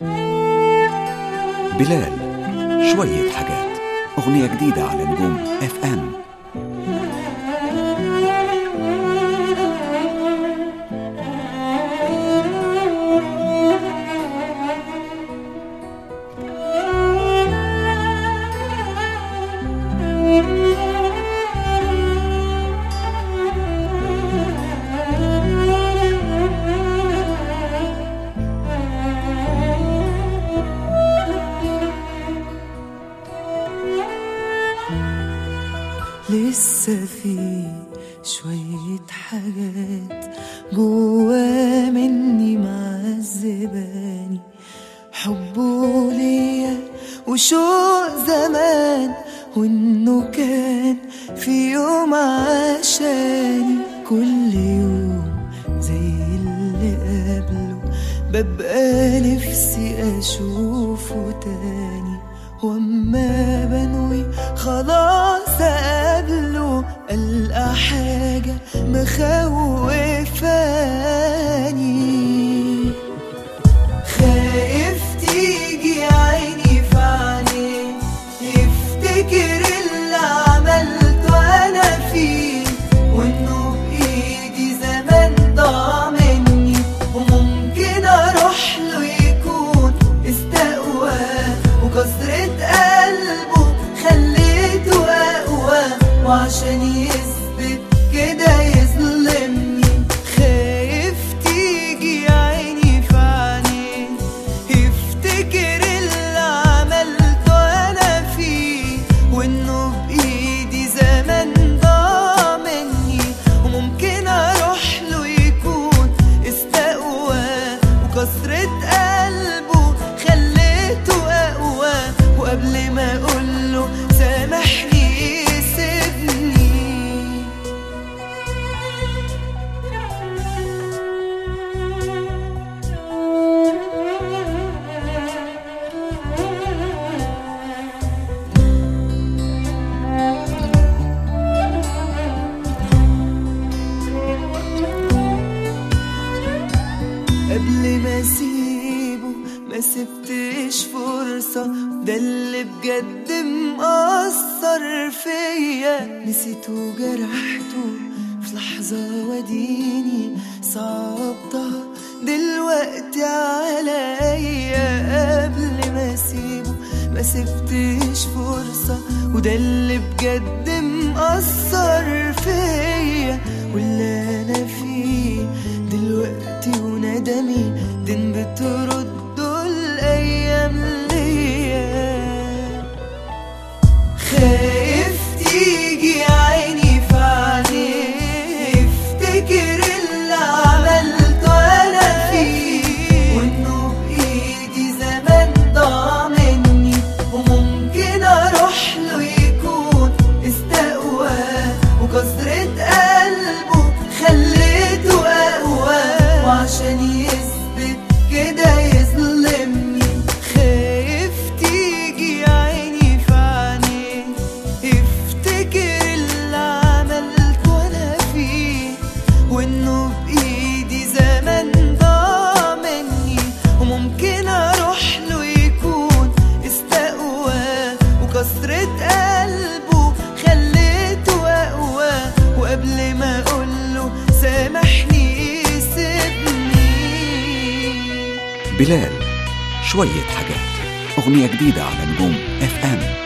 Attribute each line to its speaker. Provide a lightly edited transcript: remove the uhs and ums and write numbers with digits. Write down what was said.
Speaker 1: بلال شوية حاجات، أغنية جديدة على نجوم FM.
Speaker 2: لسه في شوية حاجات جوا مني معذباني، حبه ليا وشوق زمان، وانه كان في يوم عشاني. كل يوم زي اللي قبله ببقى نفسي اشوفه تاني، واما بنوي خلاص اقابله القى حاجة مخوفاني. خايف تيجي عيني في عينيه يفتكر اللي عملته انا فيه، وانه بايدي زمان ضاع مني، وممكن اروح له يكون استقواه، وكسرة قلبه خليته اقوى، وعشان يثبت كده يظلمني. خايف تيجي عيني في عينيه يفتكر اللي عملته انا فيه، وانه بايدي زمان ضاع مني، وممكن اروح له يكون استقوى، وكسرة قلبه خليته اقوى، وقبل ما اقوله سامحني سيبني. قبل ما اسيبه ما سبتش فرصة، ده اللي بجد مأثر فيا، نسيته جرحته في لحظة وديني صعبتها دلوقتي عليا. قبل ما اسيبه ما سبتش فرصة، وده اللي بجد مأثر فيا، واللي انا فيه دلوقتي وندمي دين بتردوا الايام ليا. خايف تيجي عيني في عينيه يفتكر اللي عملته انا فيه، وانه بايدي زمان ضاع مني، وممكن اروح له يكون استقواه، وكسرة قلبه خليته اقوى، وعشان يثبت كده يظلمني. خايف تيجي عيني في عينيه يفتكر اللي عملته انا فيه، وانه بايدي زمان ضاع مني، وممكن اروح له يكون استقوى، وكسرة قلبه خليته اقوى، وقبل ما اقوله سامحني سيبني.
Speaker 1: بلال شوية حاجات، أغنية جديدة على نجوم FM.